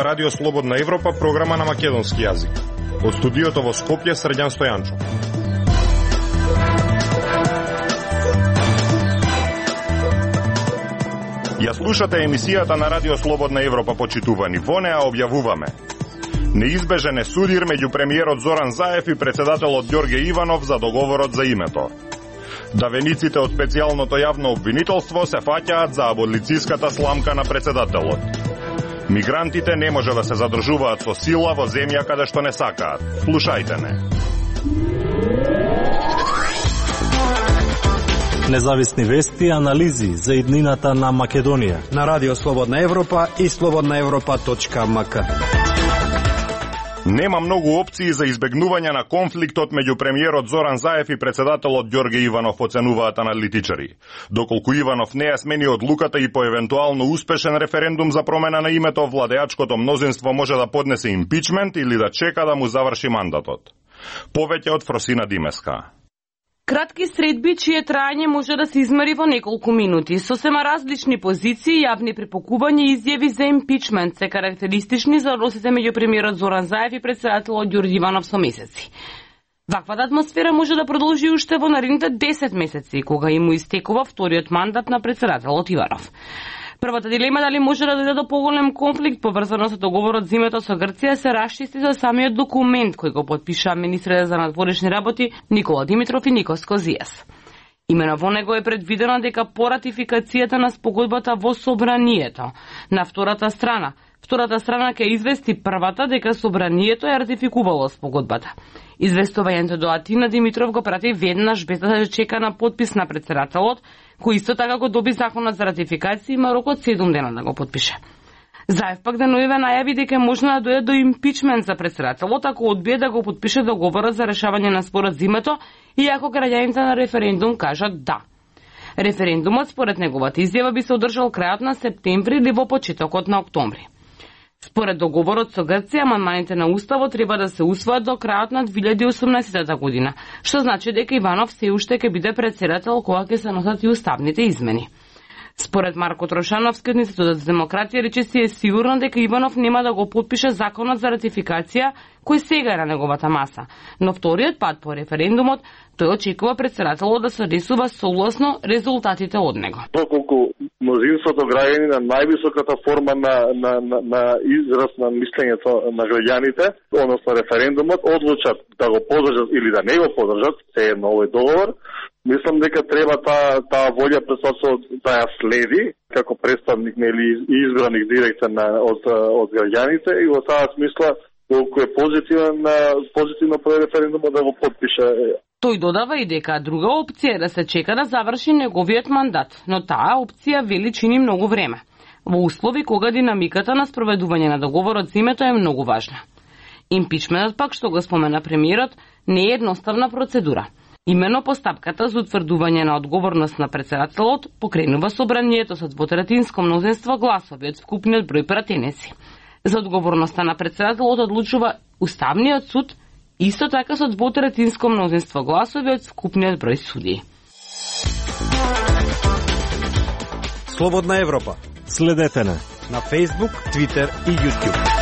ова Радио Слободна Европа, програма на македонски јазик. Од студиото во Скопје, Срđan Стојанчов. Ја слушате емисијата на Радио Слободна Европа, почитувани. Во неа објавуваме: неизбежен е судир меѓу премиерот Зоран Заев и председателот Ѓорѓе Иванов за договорот за името. Давениците од специјалното јавно обвинителство се фаќаат за аболициската сламка на председателот. Мигрантите не може да се задржуваат со сила во земја каде што не сакаат. Слушајте не. Независни вести и анализи за иднината на Македонија на Радио Слободна Европа и slobodnaevropa.mk. Нема многу опции за избегнување на конфликтот меѓу премиерот Зоран Заев и председателот Ѓорѓе Иванов, оценуваат аналитичари. Доколку Иванов не ја смени одлуката и по евентуално успешен референдум за промена на името, владеачкото мнозинство може да поднесе импичмент или да чека да му заврши мандатот. Повеќе од Фросина Димеска. Кратки средби, чие трајање може да се измери во неколку минути. Сосема различни позиции, јавни препокувања и изјави за импичмент се карактеристични за односите меѓу премиерот Зоран Заев и председателот Ѓорѓе Иванов со месеци. Ваквата атмосфера може да продолжи уште во наредните 10 месеци, кога им му истекува вториот мандат на председателот Иванов. Првата дилема дали може да дојде до поголем конфликт поврзано со договорот за името со Грција се расчисти за самиот документ кој го потпишаа министрите за надворешни работи Никола Димитров и Никос Козијас. Имено во него е предвидено дека по ратификацијата на спогодбата во собранието на втората страна ќе извести првата дека собранието е ратификувало спогодбата. Известувањето до Атина Димитров го прати веднаш без да чека на подпис на председателот, кој исто така го доби законот за ратификација и има рок од 7 дена да го подпише. Заев пак деноиве најави дека можно да дојде до импичмент за председателот ако одбие да го подпише договорот за решавање на спорот за името и ако граѓаните на референдум кажат да. Референдумот според неговата изјава би се одржал крајот на септември или во почетокот на октомври. Според договорот со Грција, амандманите на Уставот треба да се усвојат до крајот на 2018 година, што значи дека Иванов се уште ќе биде председател кога ќе се носат и уставните измени. Според Марко Трошановски од Институтот за демократија, речиси е сигурно дека Иванов нема да го подпише законот за ратификација кој сега е на неговата маса, но вториот пат по референдумот тој очекува председателот да се однесува согласно резултатите од него. Доколку мнозинството граѓани на највисоката форма на израз на мислењето на граѓаните, односно референдумот, одлучат да го подржат или да не го подржат, се едно овој договор, мислам дека треба таа волја председателот да ја следи како представник или избраник директен од граѓаните и во таа смисла колку е позитивно по референдумот да го подпише. Тој додава и дека друга опција е да се чека да заврши неговиот мандат, но таа опција вели чини многу време, во услови кога динамиката на спроведување на договорот за името е многу важна. Импичментот пак, што го спомена премиерот, не е едноставна процедура. Имено постапката за утврдување на одговорност на председателот покренува собранието со двотретинско мнозинство гласови од вкупниот број пратеници. За одговорноста на председателот одлучува Уставниот суд, исто така со двотретинско мнозинство гласови од вкупниот број судии. Слободна Европа. Следете на Facebook, Twitter и YouTube.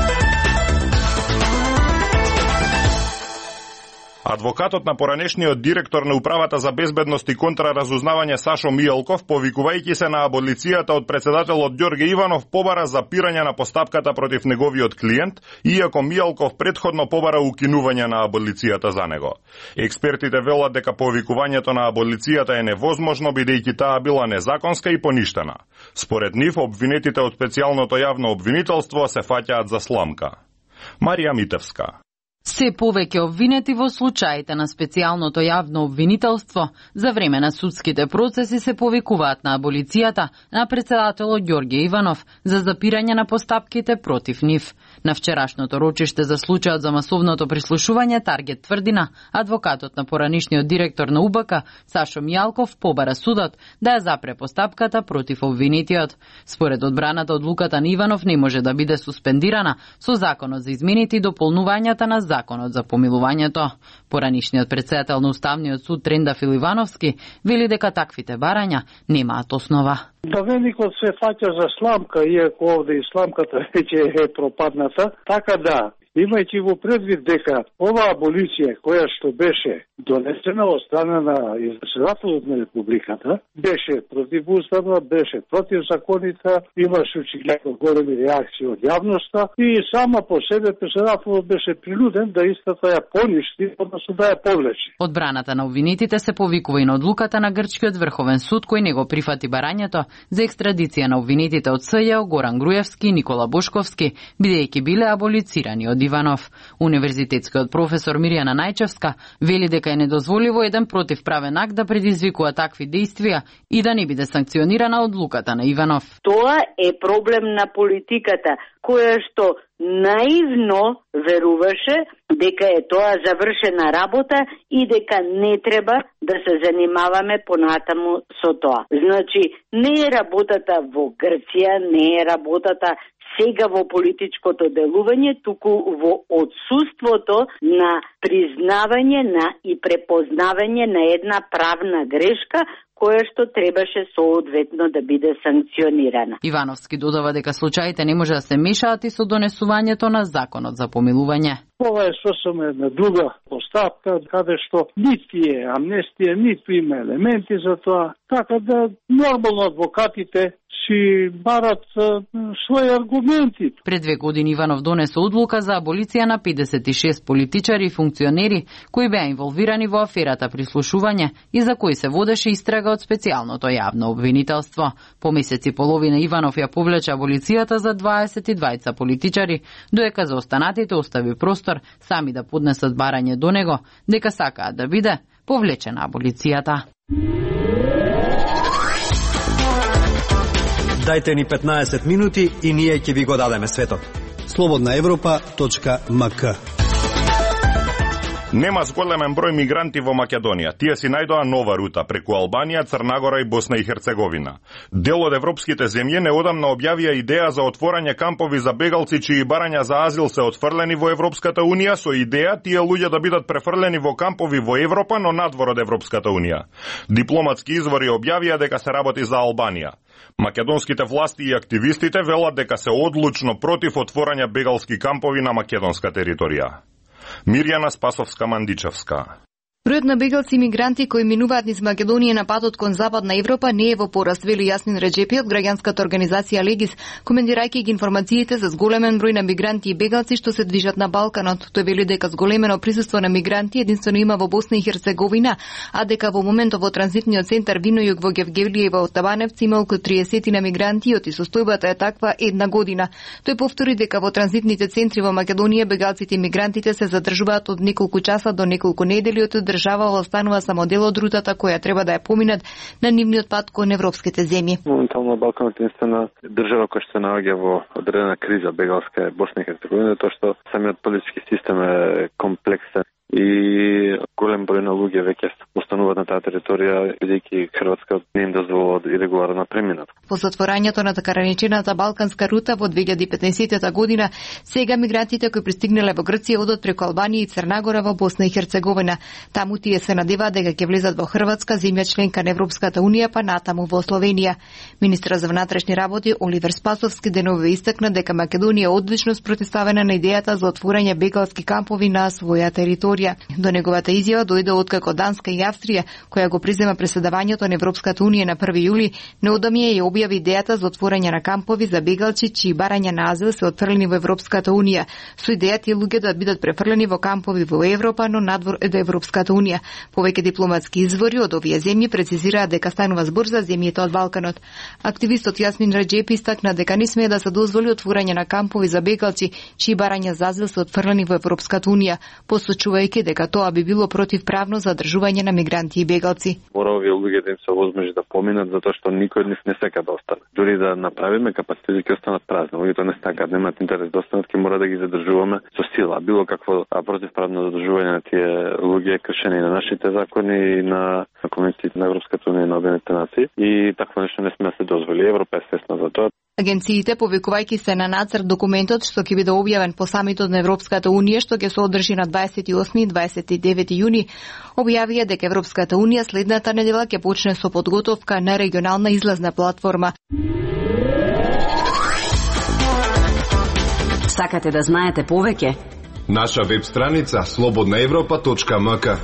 Адвокатот на поранешниот директор на Управата за безбедност и контраразузнавање Сашо Мијалков, повикувајќи се на аболицијата од председателот Ѓорѓе Иванов, побара запирање на постапката против неговиот клиент, иако Мијалков претходно побара укинување на аболицијата за него. Експертите велат дека повикувањето на аболицијата е невозможно бидејќи таа била незаконска и поништена. Според нив, обвинетите од специјалното јавно обвинителство се фаќаат за сламка. Марија Митевска. Се повеќе обвинети во случаите на специјалното јавно обвинителство за време на судските процеси се повикуваат на аболицијата на председателот Ѓорѓе Иванов за запирање на постапките против нив. На вчерашното рочиште за случајот за масовното прислушување Таргет тврдина, адвокатот на поранишниот директор на УБК Сашо Мијалков побара судот да ја запре постапката против обвинетиот. Според одбраната, одлуката на Иванов не може да биде суспендирана со законот за измените и дополнувањата на законот за помилувањето. Поранишниот председател на Уставниот суд Трендафил Ивановски вели дека таквите барања немаат основа. Давеникот се фаќа за сламка, иако овде и сламката веќе е пропадната, така да, имајќи во предвид дека оваа аболиција која што беше донесена од страна на извршителот на републиката, беше противуставна, беше противзаконита, имаше очигледно големи реакции од јавноста и сама по себе председателот беше принуден да истата ја поништи, односно да ја повлече. Одбраната на обвинетите се повикува и на одлуката на Грчкиот врховен суд кој не го прифати барањето за екстрадиција на обвинетите од СЈ Горан Груевски и Никола Бошковски, бидејќи биле аболицирани од Иванов. Универзитетскиот професор Мирјана Најчевска вели дека е недозволиво еден противправен акт да предизвикува такви дејствија и да не биде санкционирана одлуката на Иванов. Тоа е проблем на политиката, која што наивно веруваше дека е тоа завршена работа и дека не треба да се занимаваме понатаму со тоа. Значи, не е работата во Грција, не е работата сега во политичкото делување, туку во отсуството на признавање на и препознавање на една правна грешка која што требаше соодветно да биде санкционирана. Ивановски додава дека случаите не може да се мешаат и со донесувањето на законот за помилување. Ова е сосем една друга постапка, каде што нити е амнестија, ниту има елементи за тоа, така да нормално адвокатите си барат своји аргументи. Пред 2 години Иванов донесе одлука за аболиција на 56 политичари и функционери кои беа инволвирани во аферата прислушување и за кои се водеше истрага од специјалното јавно обвинителство. По месец и половина Иванов ја повлече аболицијата за 22 политичари, доека за останатите остави простор сами да поднесат барање до него дека сакаат да биде повлечена аболицијата. Дайте ни 15 минути и ние ќе ви го дадеме светот. slobodnaevropa.mk. Нема зголемен број мигранти во Македонија. Тие си најдоа нова рута преку Албанија, Црна Гора и Босна и Херцеговина. Дел од европските земји неодамна објавија идеја за отворање кампови за бегалци чии барања за азил се отфрлени во Европската Унија со идеја тие луѓе да бидат префрлени во кампови во Европа, но надвор од Европската Унија. Дипломатски извори објавија дека се работи за Албанија. Македонските власти и активистите велат дека се одлучно против отворање бегалски кампови на македонска територија. Мирјана Спасовска-Мандичевска. Бројот на бегалци и мигранти кои минуваат низ Македонија на патот кон Западна Европа не е во пораст, вели Јаснин Реджепи од граѓанската организација Легис, коментирајќи ги информациите за зголемен број на мигранти и бегалци што се движат на Балканот. Тој вели дека зголемено присуство на мигранти единствено има во Босна и Херцеговина, а дека во моментов во транзитниот центар Винојуг во Гевгевлија и во Табаневци има околу 30 на мигранти и состојбата е таква една година. Тој повтори дека во транзитните центри во Македонија бегалците и мигрантите се задржуваат од неколку часа до неколку недели од држава останува само дел од рутата која треба да ја поминат на нивниот пат кон европските земји. Моментално Балканот е единствена држава која се наоѓа во одредена криза бегалска е Босна и Херцеговина, тоа што самиот политички систем е комплексен и голем број на луѓе веќе остануваат на таа територија, бидејќи Хрватска не им дозволува ирегуларно преминат. По затворањето на така наречената Балканска рута во 2015 година, сега мигрантите кои пристигнале во Грција одат преку Албанија и Црна Гора во Босна и Херцеговина. Таму тие се надеваат дека ќе влезат во Хрватска, земја членка на Европската Унија, па натаму во Словенија. Министерот за внатрешни работи Оливер Спасовски денове истакна дека Македонија одлично спротивставена на идејата за отворање бегалски кампови на своја територија. До неговата изјава дојде откако Данска и Австрија, која го презема преседавањето на Европската Унија на 1 јули, неодамна ја објави идејата за отворање на кампови за бегалци чии барања на азил се отфрлени во Европската Унија, со идеја тие луѓе да бидат префрлени во кампови во Европа, но надвор од Европската Унија. Повеќе дипломатски извори од овие земји прецизираат дека станува збор за земјите од Балканот. Активистот Јаснин Реджепи истакна дека не смее да се дозволи отворање на кампови за бегалци чии барања за азил се отфрлени во Европската Унија, посочувајќи дека тоа би било противправно задржување на мигранти и бегалци. Мора овие луѓе да им се овозможи да поминат затоа што никој од нив не сака да остане. Дури да направиме капацитети ќе останат празни. Луѓето не сакаат, немаат интерес да останат, ќе мора да ги задржуваме со сила. Било какво противправно задржување на тие луѓе е кршење на нашите закони и на конвенциите на Европската унија и на Обединетите нации и такво нешто не сме да се дозволи. Европа е свесна за тоа. Агенциите, повикувајќи се на нацрт документот што ќе биде објавен по самитот на Европската Унија, што ќе се одржи на 28 и 29 јуни, објавија дека Европската Унија следната недела ќе почне со подготовка на регионална излазна платформа. Сакате да знаете повеќе? Наша веб страница slobodnaevropa.mk.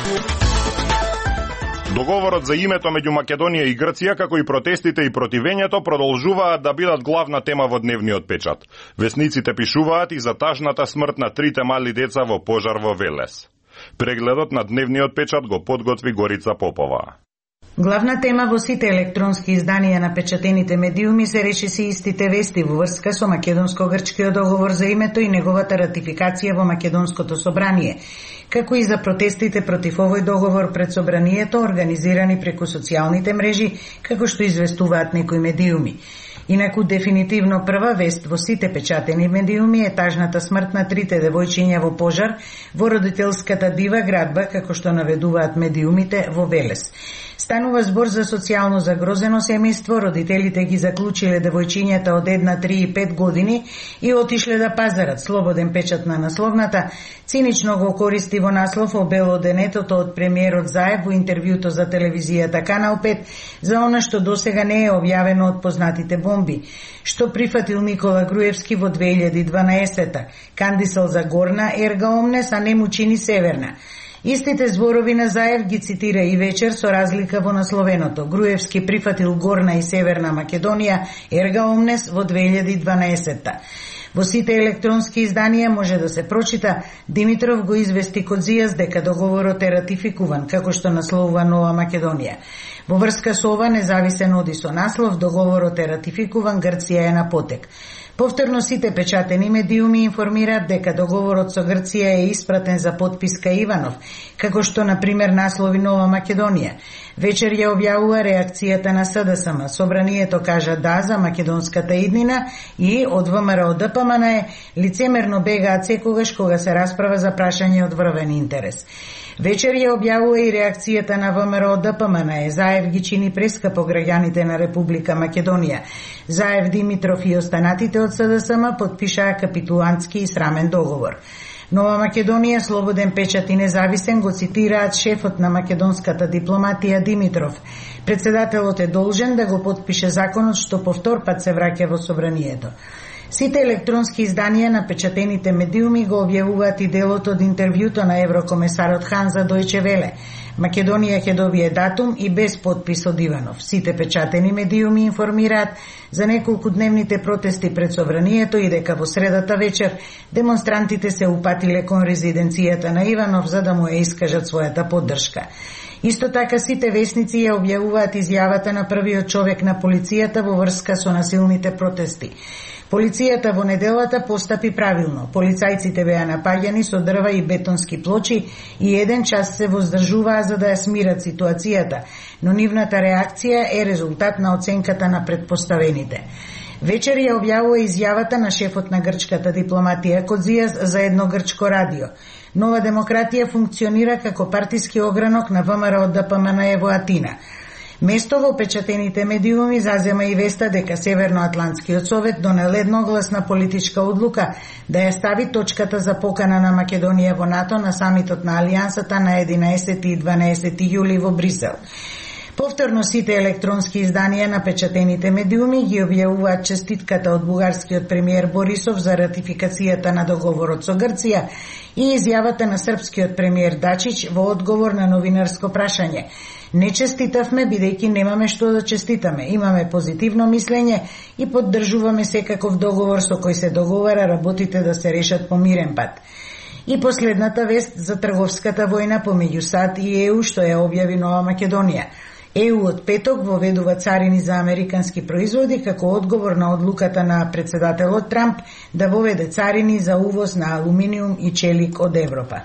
Договорот за името меѓу Македонија и Грција, како и протестите и противењето, продолжуваат да бидат главна тема во дневниот печат. Весниците пишуваат и за тажната смрт на 3 мали деца во пожар во Велес. Прегледот на дневниот печат го подготви Горица Попова. Главна тема во сите електронски изданија на печатените медиуми се реши се истите вести во врска со македонско-грчкиот договор за името и неговата ратификација во Македонското собрание, како и за протестите против овој договор пред собранието, организирани преку социјалните мрежи, како што известуваат некои медиуми. Инаку дефинитивно прва вест во сите печатени медиуми е тажната смрт на 3 девојчиња во пожар во родителската дива градба, како што наведуваат медиумите, во Велес. Станува збор за социјално загрозено семејство, родителите ги заклучиле девојчињата од 1, 3 и 5 години и отишле да пазарат. Слободен печат на насловната цинично го користи во наслов обелоденетото од премиерот Заев во интервјуто за телевизијата Канал 5 за она што досега не е објавено од познатите бомби, што прифатил Никола Груевски во 2012-та. Кандисал за Горна ерга омнес, а не му чини Северна. Истите зборови на Заев ги цитира и вечер со разлика во насловеното. Груевски прифатил Горна и Северна Македонија ерга омнес во 2012-та. Во сите електронски изданија може да се прочита: Димитров го извести Кодзијас дека договорот е ратификуван, како што насловува Нова Македонија. Во врска со ова независен оди со наслов: договорот е ратификуван, Грција е на потек. Повторно сите печатени медиуми информираат дека договорот со Грција е испратен за подписка Иванов, како што на пример наслови Нова Македонија. Вечер ја објавува реакцијата на СДСМ. Собранието кажа да за македонската иднина и од ВМРО ДПМН лицемерно бегаат секогаш кога се расправа за прашање од врвен интерес. Вечер ја објавува и реакцијата на ВМРО ДПМН. Заев ги чини прескапо граѓаните на Република Македонија. Заев, Димитров и останатите од СДСМ подпишаа капитулантски и срамен договор. Нова Македонија, Слободен печат и Независен го цитираат шефот на македонската дипломатија Димитров. Председателот е должен да го подпише законот што повтор пат се враќа во собранието. Сите електронски изданија на печатените медиуми го објавуваат и делот од интервјуто на еврокомесарот Хан за Дојче Веле. Македонија ќе добие датум и без подпис од Иванов. Сите печатени медиуми информираат за неколку дневните протести пред собранието и дека во средата вечер демонстрантите се упатиле кон резиденцијата на Иванов за да му ја искажат својата поддршка. Исто така сите весници ја објавуваат изјавата на првиот човек на полицијата во врска со насилните протести. Полицијата во неделата постапи правилно. Полицајците беа напаѓани со дрва и бетонски плочи и 1 час се воздржуваа за да ја смират ситуацијата, но нивната реакција е резултат на оценката на предпоставените. Вечер ја објавува изјавата на шефот на грчката дипломатија Кодзијас за едно грчко радио. Нова демократија функционира како партиски огранок на ВМРО ДПМН во Атина. Место во печатените медиуми зазема и веста дека Северноатлантскиот совет донел едногласна политичка одлука да ја стави точката за покана на Македонија во НАТО на самитот на Алијансата на 11 и 12 јули во Брисел. Повторно сите електронски изданија на печатените медиуми ги објавуваат честитката од бугарскиот премиер Борисов за ратификацијата на договорот со Грција и изјавата на српскиот премиер Дачич во одговор на новинарско прашање. Не честитавме бидејќи немаме што да честитаме. Имаме позитивно мислење и поддржуваме секаков договор со кој се договара работите да се решат по мирен пат. И последната вест за трговската војна помеѓу САД и ЕУ што ја објави Нова Македонија. ЕУ од петок воведува царини за американски производи како одговор на одлуката на председателот Трамп да воведе царини за увоз на алуминиум и челик од Европа.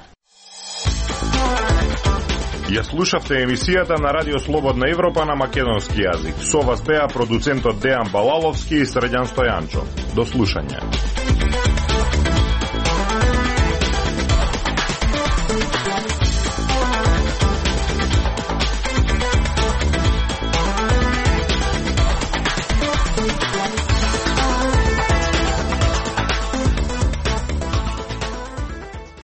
Ја слушавте емисијата на Радио Слободна Европа на македонски јазик. Со вас беа продуцентот Дејан Балаловски и Срđan Стојанчо. До слушање.